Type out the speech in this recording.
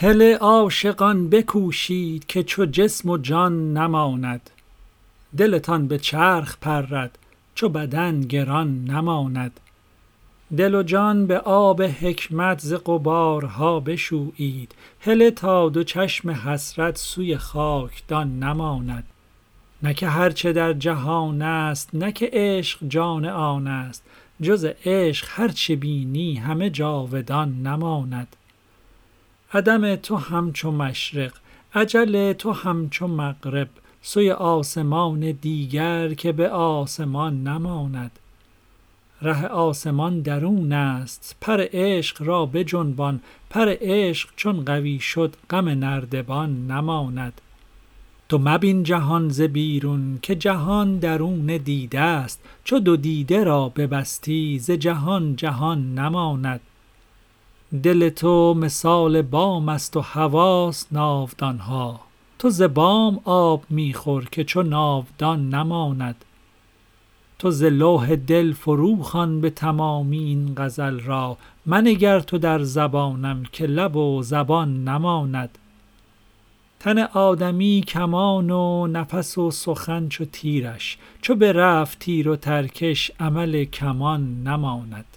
هله عاشقان بکوشید که چو جسم و جان نماند. دلتان به چرخ پرد چو بدن گران نماند. دل و جان به آب حکمت ز غبارها بشویید. هله تا دو چشم حسرت سوی خاکدان نماند. نه که هرچه در جهان است، نه که عشق جان آن است. جز عشق هرچه بینی همه جاودان نماند. عدم تو همچو مشرق، اجل تو همچو مغرب. سوی آسمان دیگر که به آسمان نماند. ره آسمان درون است، پر عشق را بجنبان. پر عشق چون قوی شد غم نردبان نماند. تو مبین جهان ز بیرون که جهان درون دیده است. چو دو دیده را ببستی ز جهان جهان نماند. دل تو مثال بام است و حواس ناودانها. تو ز بام آب میخور که چو ناودان نماند. تو ز لوح دل فرو خوان به تمامی این غزل را. منگر تو در زبانم که لب و زبان نماند. تن آدمی کمان و نفس و سخن چو تیرش. چو برفت تیر و ترکش عمل کمان نماند.